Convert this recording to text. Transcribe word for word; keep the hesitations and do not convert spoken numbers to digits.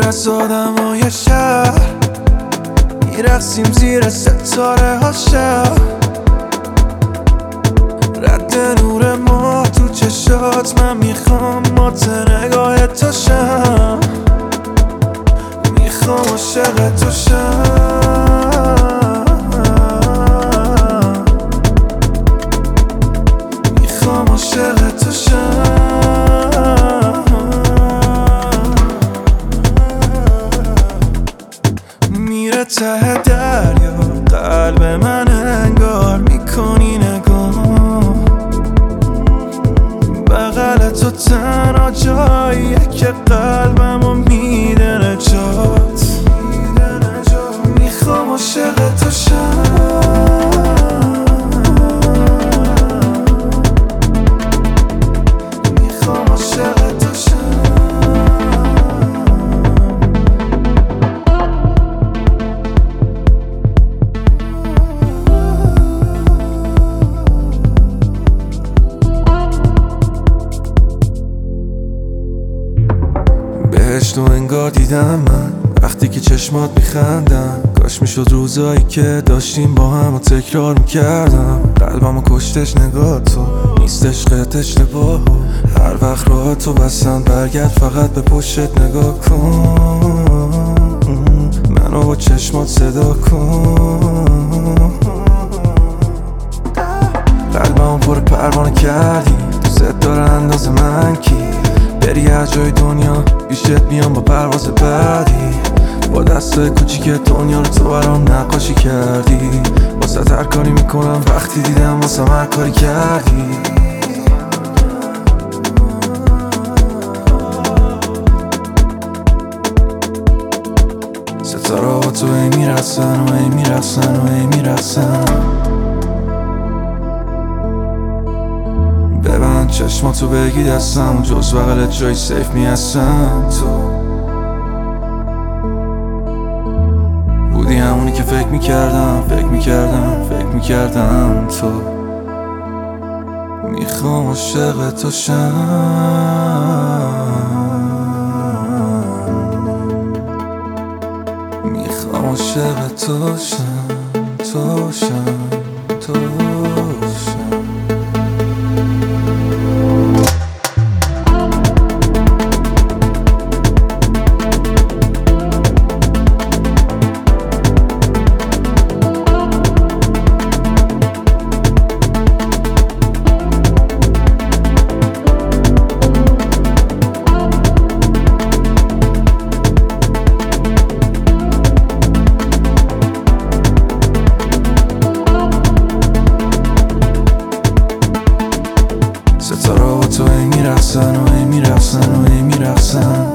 از آدمای شهر میرقصیم زیر ستاره ها شب، رد نور ما تو چشات، من میخوام مات نگاه تو شم، میخوام عاشق تو شم، میخوام عاشق تو شم. میره ته دریا قلب من، انگار میکنی نگاه، بغل تو تنها جاییه که قلبمو میده نجات، میخوام عاشق تو شم، میخوام عاشق تو شم. بهشت و انگار دیدم من وقتی که چشمات میخندن، کاش میشد روزایی که داشتیم با هم و تکرار میکردم، قلبمو کشتش نگاه تو، نیست عشقت اشتباه، هر وقت راه تو بستن برگرد فقط به پشتت نگاه کن، منو با چشمات صدا کن، قلبمو پر پروانه کردی، دوست داره انداز من کی، بری هر جای دنیا پیشت میام با پرواز بعدی، با دستای کوچیک دنیا رو تو برام نقاشی کردی، واسه هر کاری میکنم وقتی دیدم واسه هر کاری کردی. ستاره ها تو ای میرسن و ای میرسن و ای میرسن، ببند چشماتو بگی دستم، جز بغلت جای سیف میهستم، تو بودی همونی که فکر میکردم فکر میکردم فکر میکردم، تو میخوام عاشق تو شم، میخوام عاشق تو شم، تو شم، تو شم. ستاره ها تو ای میرقصن و ای میرقصن و ای میرقصن،